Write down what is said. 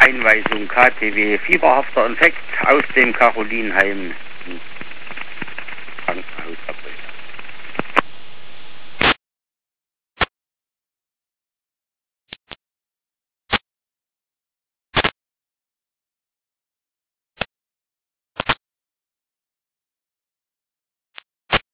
Einweisung KTW, fieberhafter Infekt aus dem Carolinheim. Krankenhaus.